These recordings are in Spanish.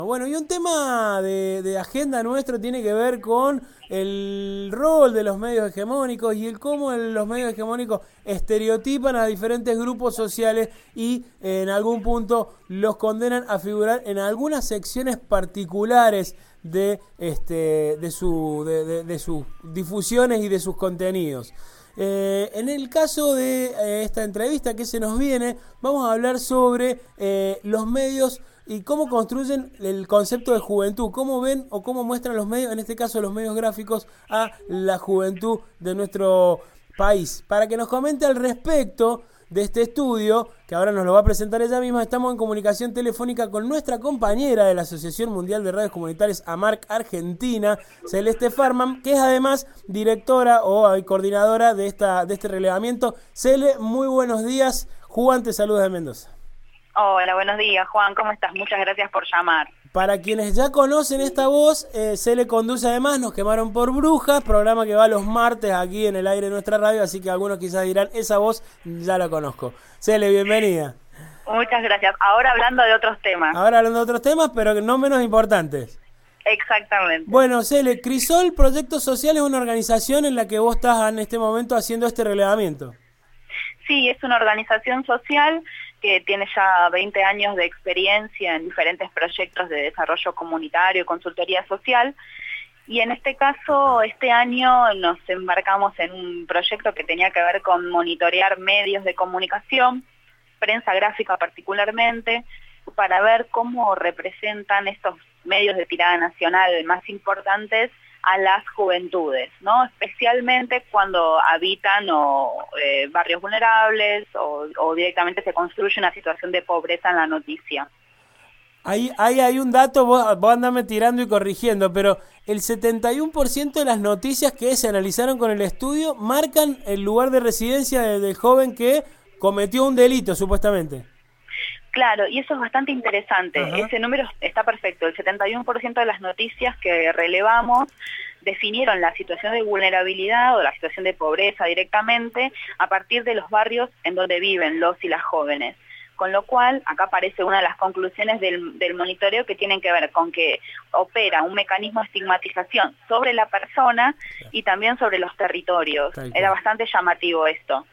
Bueno, y un tema de agenda nuestro tiene que ver con el rol de los medios hegemónicos y el cómo los medios hegemónicos estereotipan a diferentes grupos sociales y en algún punto los condenan a figurar en algunas secciones particulares de sus difusiones y de sus contenidos. En el caso de esta entrevista que se nos viene, vamos a hablar sobre los medios y cómo construyen el concepto de juventud, cómo ven o cómo muestran los medios, en este caso los medios gráficos, a la juventud de nuestro país. Para que nos comente al respecto de este estudio, que ahora nos lo va a presentar ella misma, estamos en comunicación telefónica con nuestra compañera de la Asociación Mundial de Radios Comunitarias AMARC Argentina, Celeste Farman, que es además directora o coordinadora de este relevamiento. Cele, muy buenos días. Juan te saluda de Mendoza. Hola, buenos días, Juan. ¿Cómo estás? Muchas gracias por llamar. Para quienes ya conocen esta voz, Cele conduce además Nos Quemaron por Brujas, programa que va los martes aquí en el aire de nuestra radio, así que algunos quizás dirán, esa voz ya la conozco. Cele, bienvenida. Muchas gracias. Ahora hablando de otros temas. Ahora hablando de otros temas, pero no menos importantes. Exactamente. Bueno, Cele, Crisol Proyecto Social es una organización en la que vos estás en este momento haciendo este relevamiento. Sí, es una organización social que tiene ya 20 años de experiencia en diferentes proyectos de desarrollo comunitario y consultoría social. Y en este caso, este año nos embarcamos en un proyecto que tenía que ver con monitorear medios de comunicación, prensa gráfica particularmente, para ver cómo representan estos medios de tirada nacional más importantes a las juventudes, ¿no? Especialmente cuando habitan barrios vulnerables o directamente se construye una situación de pobreza en la noticia. Ahí hay un dato, vos andame tirando y corrigiendo, pero el 71% de las noticias que se analizaron con el estudio marcan el lugar de residencia del joven que cometió un delito, supuestamente. Claro, y eso es bastante interesante. Ajá. Ese número está perfecto. El 71% de las noticias que relevamos definieron la situación de vulnerabilidad o la situación de pobreza directamente a partir de los barrios en donde viven los y las jóvenes. Con lo cual, acá aparece una de las conclusiones del monitoreo que tienen que ver con que opera un mecanismo de estigmatización sobre la persona y también sobre los territorios. Era bastante llamativo esto.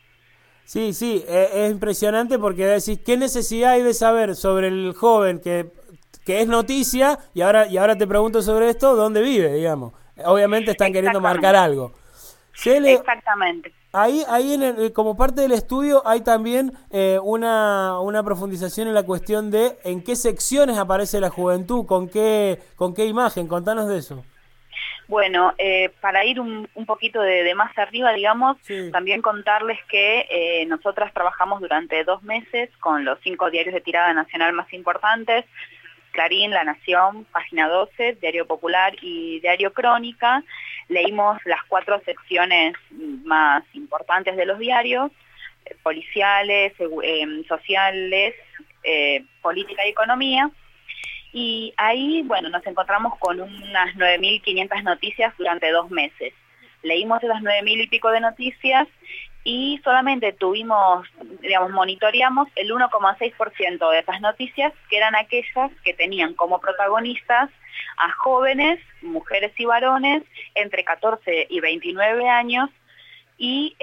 Sí, es impresionante porque decís, ¿qué necesidad hay de saber sobre el joven que es noticia? Y ahora te pregunto sobre esto, ¿dónde vive, digamos? Obviamente están queriendo marcar algo. Exactamente. Ahí como parte del estudio hay también una profundización en la cuestión de en qué secciones aparece la juventud, con qué imagen. Contanos de eso. Bueno, para ir un poquito de más arriba, digamos, sí. También contarles que nosotras trabajamos durante 2 meses con los 5 diarios de tirada nacional más importantes: Clarín, La Nación, Página 12, Diario Popular y Diario Crónica. Leímos las 4 secciones más importantes de los diarios: policiales, sociales, política y economía. Y ahí, bueno, nos encontramos con unas 9.500 noticias durante 2 meses. Leímos esas 9.000 y pico de noticias y solamente monitoreamos el 1,6% de esas noticias, que eran aquellas que tenían como protagonistas a jóvenes, mujeres y varones, entre 14 y 29 años, y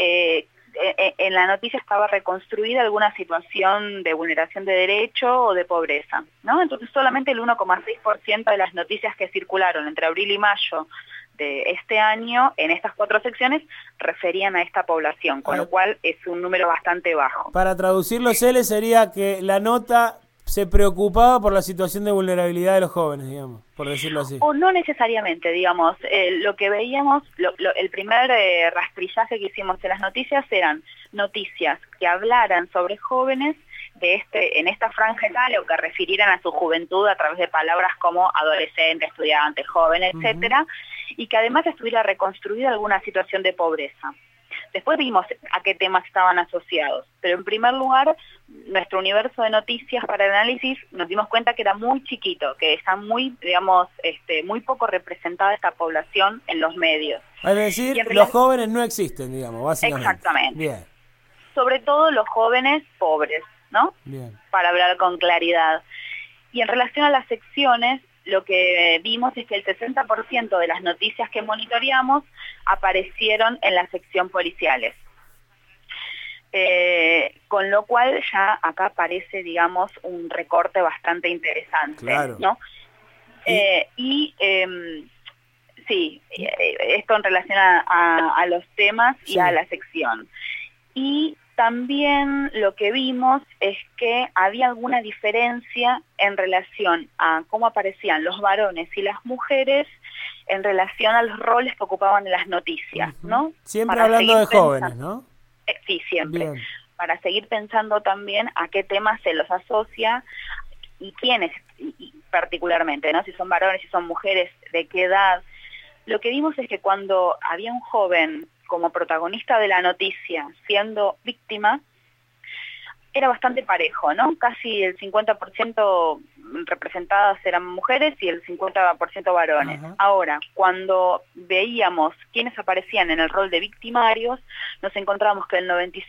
en la noticia estaba reconstruida alguna situación de vulneración de derecho o de pobreza, ¿no? Entonces solamente el 1,6% de las noticias que circularon entre abril y mayo de este año en estas 4 secciones referían a esta población, con lo cual es un número bastante bajo. Para traducirlo, Cele, sería que la nota se preocupaba por la situación de vulnerabilidad de los jóvenes, digamos, por decirlo así. O no necesariamente, digamos, lo que veíamos, el primer rastrillaje que hicimos de las noticias eran noticias que hablaran sobre jóvenes en esta franja etaria o que refirieran a su juventud a través de palabras como adolescente, estudiante, joven, etcétera, y que además estuviera reconstruida alguna situación de pobreza. Después vimos a qué temas estaban asociados, pero en primer lugar, nuestro universo de noticias para el análisis nos dimos cuenta que era muy chiquito, que está muy, muy poco representada esta población en los medios. Es decir, los jóvenes no existen, digamos, básicamente. Exactamente. Bien. Sobre todo los jóvenes pobres, ¿no? Bien. Para hablar con claridad. Y en relación a las secciones, lo que vimos es que el 60% de las noticias que monitoreamos aparecieron en la sección policiales. Con lo cual ya acá aparece, digamos, un recorte bastante interesante, claro. ¿no? Sí, esto en relación a los temas y a la sección. Y también lo que vimos es que había alguna diferencia en relación a cómo aparecían los varones y las mujeres en relación a los roles que ocupaban en las noticias, ¿no? Siempre para hablando de jóvenes, ¿no? Sí, siempre. Bien. Para seguir pensando también a qué temas se los asocia y quiénes particularmente, ¿no? Si son varones, si son mujeres, de qué edad. Lo que vimos es que cuando había un joven como protagonista de la noticia siendo víctima, era bastante parejo, ¿no? Casi el 50% representadas eran mujeres y el 50% varones. Ajá. Ahora, cuando veíamos quiénes aparecían en el rol de victimarios, nos encontramos que el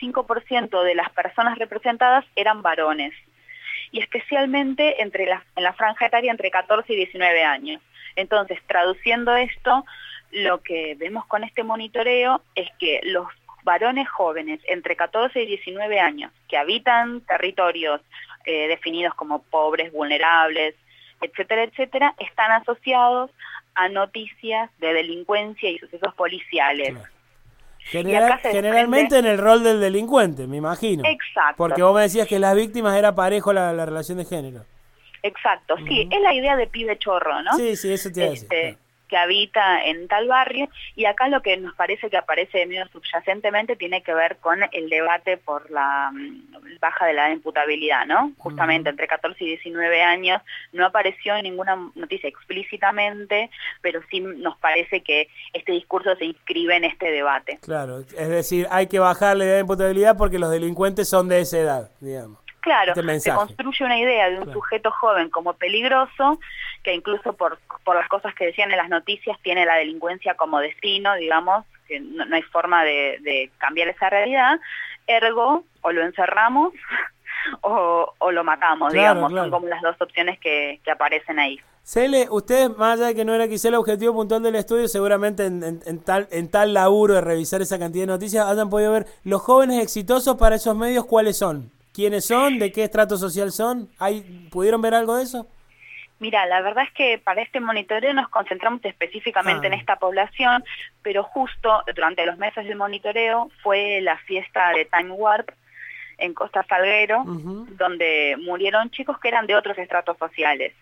95% de las personas representadas eran varones, y especialmente en la franja etaria entre 14 y 19 años. Entonces, traduciendo esto, lo que vemos con este monitoreo es que los varones jóvenes entre 14 y 19 años que habitan territorios definidos como pobres, vulnerables, etcétera, etcétera, están asociados a noticias de delincuencia y sucesos policiales. Claro. Generalmente en el rol del delincuente, me imagino. Exacto. Porque vos me decías que las víctimas era parejo la relación de género. Exacto, sí, es la idea de pibe chorro, ¿no? Sí, eso te iba a decir. Claro. Que habita en tal barrio, y acá lo que nos parece que aparece medio subyacentemente tiene que ver con el debate por la baja de la imputabilidad, ¿no? Justamente entre 14 y 19 años no apareció en ninguna noticia explícitamente, pero sí nos parece que este discurso se inscribe en este debate. Claro, es decir, hay que bajarle la imputabilidad porque los delincuentes son de esa edad, digamos. Claro, se construye una idea de un sujeto joven como peligroso, que incluso por las cosas que decían en las noticias tiene la delincuencia como destino, digamos, que no hay forma de cambiar esa realidad, ergo, o lo encerramos o lo matamos, digamos, son como las dos opciones que aparecen ahí. Cele, ustedes, más allá de que no era quizá el objetivo puntual del estudio, seguramente en tal laburo de revisar esa cantidad de noticias, hayan podido ver los jóvenes exitosos para esos medios, ¿cuáles son? ¿Quiénes son? ¿De qué estrato social son? ¿Pudieron ver algo de eso? Mira, la verdad es que para este monitoreo nos concentramos específicamente en esta población, pero justo durante los meses del monitoreo fue la fiesta de Time Warp en Costa Salguero, donde murieron chicos que eran de otros estratos sociales.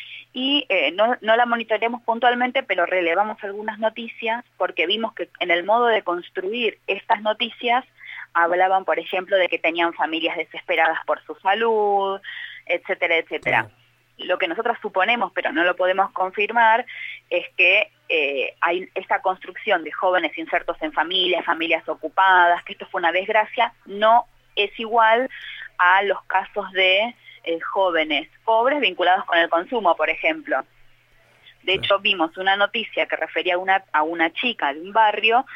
Y no la monitoreamos puntualmente, pero relevamos algunas noticias porque vimos que en el modo de construir estas noticias hablaban, por ejemplo, de que tenían familias desesperadas por su salud, etcétera, etcétera. Lo que nosotros suponemos, pero no lo podemos confirmar, es que hay esta construcción de jóvenes insertos en familias ocupadas, que esto fue una desgracia, no es igual a los casos de jóvenes pobres vinculados con el consumo, por ejemplo. De hecho, vimos una noticia que refería a una chica de un barrio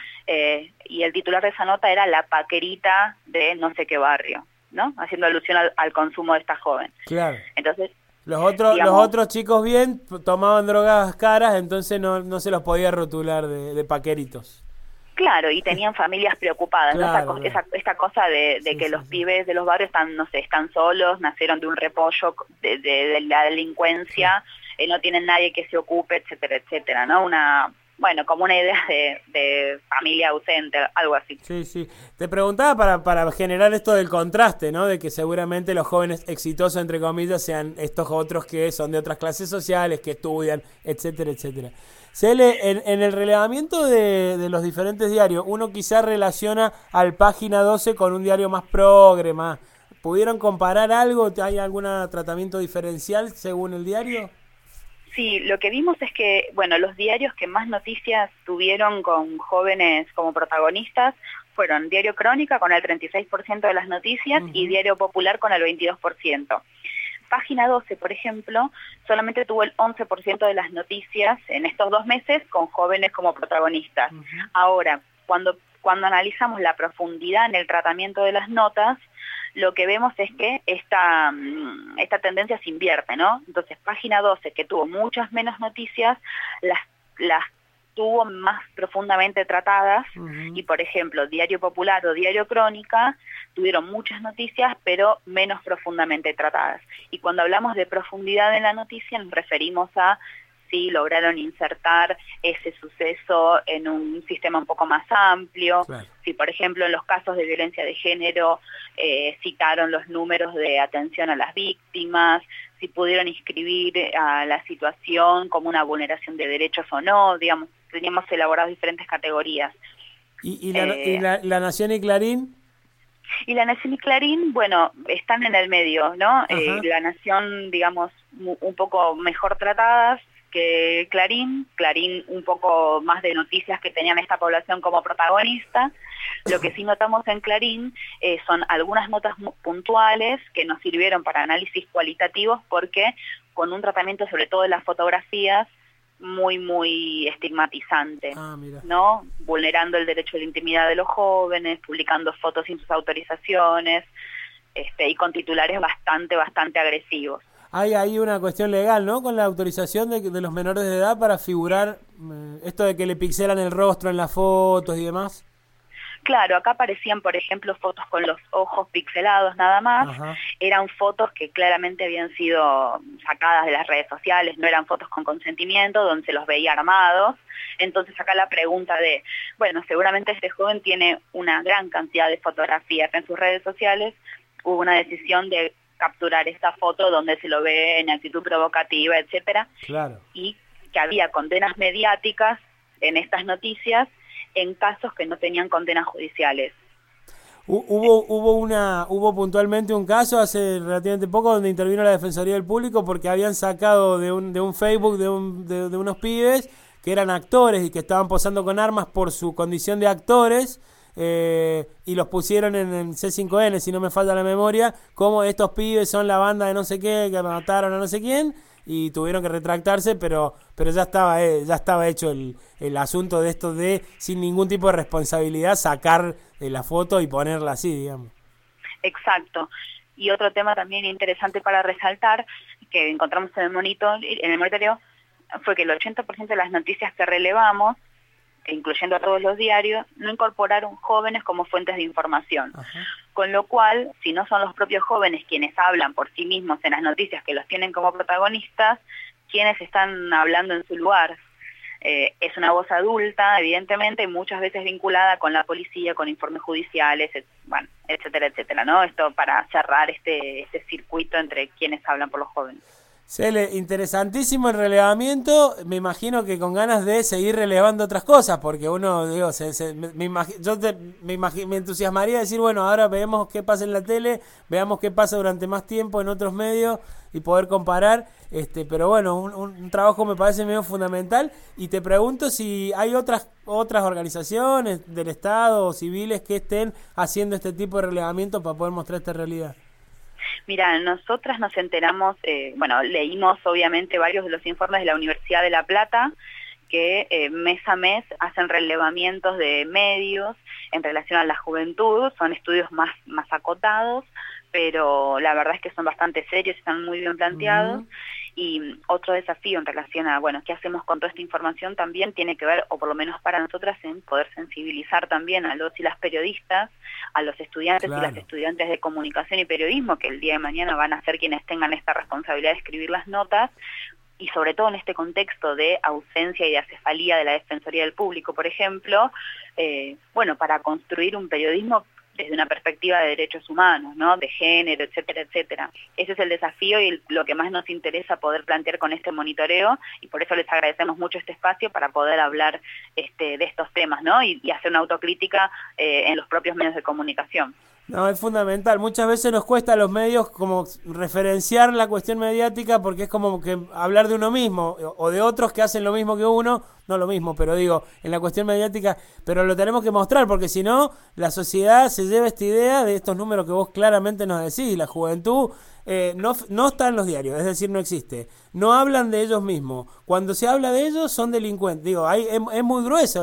y el titular de esa nota era la paquerita de no sé qué barrio, ¿no? Haciendo alusión al consumo de esta joven. Claro. Entonces, los otros chicos bien tomaban drogas caras, entonces no se los podía rotular de paqueritos. Claro, y tenían familias preocupadas, claro, ¿no? Esta cosa de que los pibes de los barrios están solos, nacieron de un repollo de la delincuencia, no tienen nadie que se ocupe, etcétera, etcétera, ¿no? Como una idea de familia ausente, algo así. Sí. Te preguntaba para generar esto del contraste, ¿no? De que seguramente los jóvenes exitosos, entre comillas, sean estos otros que son de otras clases sociales, que estudian, etcétera, etcétera. Cele, en el relevamiento de los diferentes diarios, uno quizás relaciona al Página 12 con un diario más progre, más. ¿Pudieron comparar algo? ¿Hay algún tratamiento diferencial según el diario? Sí, lo que vimos es que, los diarios que más noticias tuvieron con jóvenes como protagonistas fueron Diario Crónica con el 36% de las noticias y Diario Popular con el 22%. Página 12, por ejemplo, solamente tuvo el 11% de las noticias en estos 2 meses con jóvenes como protagonistas. Ahora, cuando analizamos la profundidad en el tratamiento de las notas, lo que vemos es que esta tendencia se invierte, ¿no? Entonces, Página 12, que tuvo muchas menos noticias, las tuvo más profundamente tratadas, y por ejemplo, Diario Popular o Diario Crónica tuvieron muchas noticias, pero menos profundamente tratadas. Y cuando hablamos de profundidad en la noticia, nos referimos a si lograron insertar ese suceso en un sistema un poco más amplio, claro. Si por ejemplo en los casos de violencia de género citaron los números de atención a las víctimas, si pudieron inscribir a la situación como una vulneración de derechos o no, digamos, teníamos elaborado diferentes categorías. ¿Y la Nación y Clarín? Y la Nación y Clarín, bueno, están en el medio, ¿no? La Nación, digamos, un poco mejor tratadas que Clarín un poco más de noticias que tenían esta población como protagonista. Lo que sí notamos en Clarín son algunas notas puntuales que nos sirvieron para análisis cualitativos, porque con un tratamiento sobre todo de las fotografías muy estigmatizante, ¿no? Vulnerando el derecho a la intimidad de los jóvenes, publicando fotos sin sus autorizaciones, y con titulares bastante agresivos. Hay ahí una cuestión legal, ¿no? Con la autorización de los menores de edad para figurar esto de que le pixelan el rostro en las fotos y demás. Claro, acá aparecían, por ejemplo, fotos con los ojos pixelados nada más. Eran fotos que claramente habían sido sacadas de las redes sociales, no eran fotos con consentimiento, donde se los veía armados. Entonces acá la pregunta de, bueno, seguramente este joven tiene una gran cantidad de fotografías en sus redes sociales, hubo una decisión de capturar esta foto donde se lo ve en actitud provocativa, etcétera, claro. Y que había condenas mediáticas en estas noticias en casos que no tenían condenas judiciales. Hubo puntualmente un caso hace relativamente poco donde intervino la Defensoría del Público porque habían sacado de un Facebook de unos pibes que eran actores y que estaban posando con armas por su condición de actores. Y los pusieron en C5N, si no me falta la memoria, como estos pibes son la banda de no sé qué, que mataron a no sé quién, y tuvieron que retractarse, pero ya estaba hecho el asunto de esto de, sin ningún tipo de responsabilidad, sacar la foto y ponerla así, digamos. Exacto. Y otro tema también interesante para resaltar, que encontramos en el monitoreo, fue que el 80% de las noticias que relevamos, incluyendo a todos los diarios, no incorporaron jóvenes como fuentes de información. Con lo cual, si no son los propios jóvenes quienes hablan por sí mismos en las noticias que los tienen como protagonistas, quienes están hablando en su lugar. Es una voz adulta, evidentemente, muchas veces vinculada con la policía, con informes judiciales, bueno, etcétera, ¿no? Esto para cerrar este circuito entre quienes hablan por los jóvenes. Cele, interesantísimo el relevamiento, me imagino que con ganas de seguir relevando otras cosas, porque uno, digo, me entusiasmaría decir, bueno, ahora veamos qué pasa en la tele, veamos qué pasa durante más tiempo en otros medios y poder comparar, pero bueno, un trabajo me parece medio fundamental, y te pregunto si hay otras organizaciones del Estado o civiles que estén haciendo este tipo de relevamiento para poder mostrar esta realidad. Mira, nosotras nos enteramos, leímos obviamente varios de los informes de la Universidad de La Plata, que mes a mes hacen relevamientos de medios en relación a la juventud, son estudios más acotados, pero la verdad es que son bastante serios, están muy bien planteados. Y otro desafío en relación a, qué hacemos con toda esta información también tiene que ver, o por lo menos para nosotras, en poder sensibilizar también a los y las periodistas, a los estudiantes y las estudiantes de comunicación y periodismo, que el día de mañana van a ser quienes tengan esta responsabilidad de escribir las notas, y sobre todo en este contexto de ausencia y de acefalía de la Defensoría del Público, por ejemplo, para construir un periodismo desde una perspectiva de derechos humanos, ¿no? De género, etcétera. Ese es el desafío y lo que más nos interesa poder plantear con este monitoreo, y por eso les agradecemos mucho este espacio para poder hablar de estos temas, ¿no? Y hacer una autocrítica en los propios medios de comunicación. No, es fundamental. Muchas veces nos cuesta a los medios como referenciar la cuestión mediática porque es como que hablar de uno mismo o de otros que hacen lo mismo que uno, no lo mismo, pero digo, en la cuestión mediática, pero lo tenemos que mostrar porque si no, la sociedad se lleva esta idea de estos números que vos claramente nos decís, la juventud no está en los diarios, es decir, no existe. No hablan de ellos mismos. Cuando se habla de ellos son delincuentes. Digo, es muy grueso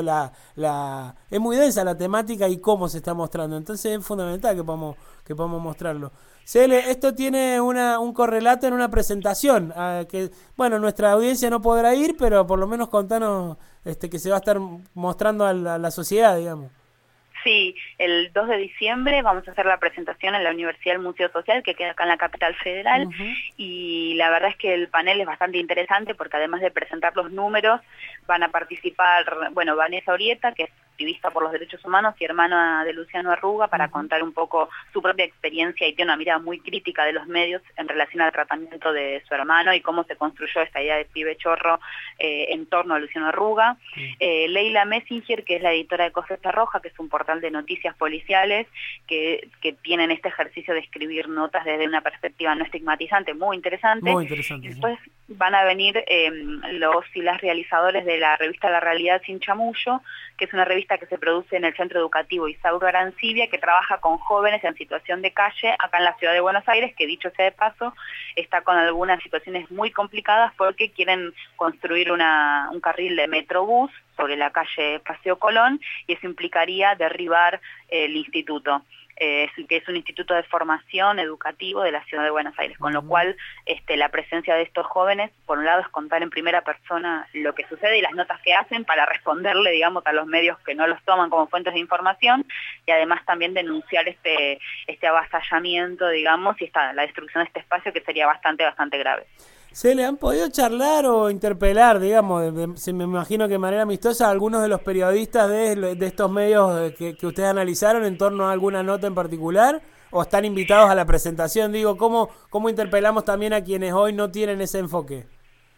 es muy densa la temática y cómo se está mostrando. Entonces es fundamental que podamos mostrarlo. Cele, esto tiene un correlato en una presentación, que bueno, nuestra audiencia no podrá ir, pero por lo menos contanos que se va a estar mostrando a la sociedad, digamos. Sí, el 2 de diciembre vamos a hacer la presentación en la Universidad del Museo Social, que queda acá en la capital federal, y la verdad es que el panel es bastante interesante porque además de presentar los números, van a participar, bueno, Vanessa Orieta, que es activista por los derechos humanos y hermana de Luciano Arruga, para contar un poco su propia experiencia, y tiene una mirada muy crítica de los medios en relación al tratamiento de su hermano y cómo se construyó esta idea de pibe chorro en torno a Luciano Arruga. Leila Messinger, que es la editora de Cosecha Roja, que es un portal de noticias policiales que tienen este ejercicio de escribir notas desde una perspectiva no estigmatizante, muy interesante. Muy interesante. Y después van a venir los y las realizadores de la revista La Realidad Sin Chamullo, que es una revista que se produce en el Centro Educativo Isauro Arancibia, que trabaja con jóvenes en situación de calle acá en la ciudad de Buenos Aires, que dicho sea de paso, está con algunas situaciones muy complicadas porque quieren construir un carril de metrobús sobre la calle Paseo Colón, y eso implicaría derribar el instituto, que es un instituto de formación educativo de la ciudad de Buenos Aires, con lo cual la presencia de estos jóvenes, por un lado, es contar en primera persona lo que sucede y las notas que hacen para responderle, digamos, a los medios que no los toman como fuentes de información, y además también denunciar este avasallamiento, digamos, y la destrucción de este espacio, que sería bastante grave. ¿Se le han podido charlar o interpelar, digamos, me imagino que de manera amistosa, a algunos de los periodistas de estos medios que ustedes analizaron en torno a alguna nota en particular? ¿O están invitados a la presentación? Digo, ¿cómo interpelamos también a quienes hoy no tienen ese enfoque?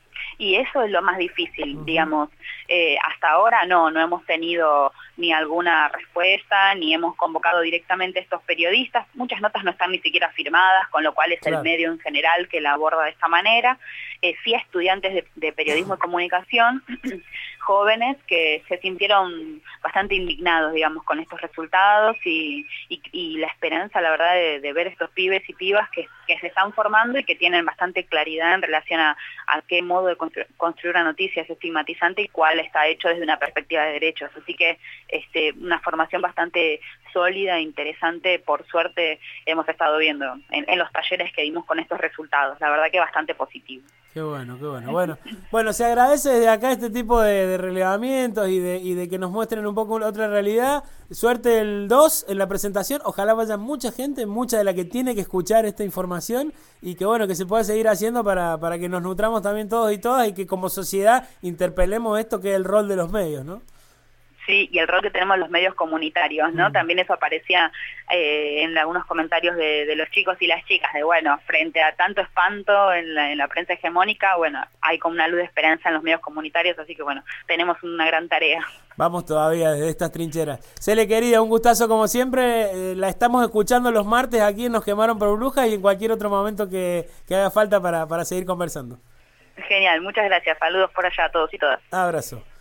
Y eso es lo más difícil, digamos. Hasta ahora no hemos tenido ni alguna respuesta, ni hemos convocado directamente a estos periodistas. Muchas notas no están ni siquiera firmadas, con lo cual es el medio en general que la aborda de esta manera. Sí a estudiantes de periodismo y comunicación, jóvenes que se sintieron bastante indignados, digamos, con estos resultados y la esperanza, la verdad, de ver estos pibes y pibas que se están formando y que tienen bastante claridad en relación a qué modo de construir una noticia es estigmatizante y cuál está hecho desde una perspectiva de derechos. Así que una formación bastante sólida, interesante, por suerte hemos estado viendo en los talleres que dimos con estos resultados. La verdad que bastante positivo. Qué bueno, qué bueno. Bueno, se agradece desde acá este tipo de relevamientos y de que nos muestren un poco otra realidad. Suerte el 2 en la presentación. Ojalá vaya mucha gente, mucha de la que tiene que escuchar esta información, y que bueno, que se pueda seguir haciendo para que nos nutramos también todos y todas, y que como sociedad interpelemos esto que es el rol de los medios, ¿no? Sí, y el rol que tenemos los medios comunitarios, ¿no? También eso aparecía en algunos comentarios de los chicos y las chicas, de bueno, frente a tanto espanto en la prensa hegemónica, bueno, hay como una luz de esperanza en los medios comunitarios, así que bueno, tenemos una gran tarea. Vamos todavía desde estas trincheras. Cele, querida, un gustazo como siempre. La estamos escuchando los martes aquí en Nos Quemaron por Brujas, y en cualquier otro momento que haga falta para seguir conversando. Genial, muchas gracias. Saludos por allá a todos y todas. Abrazo.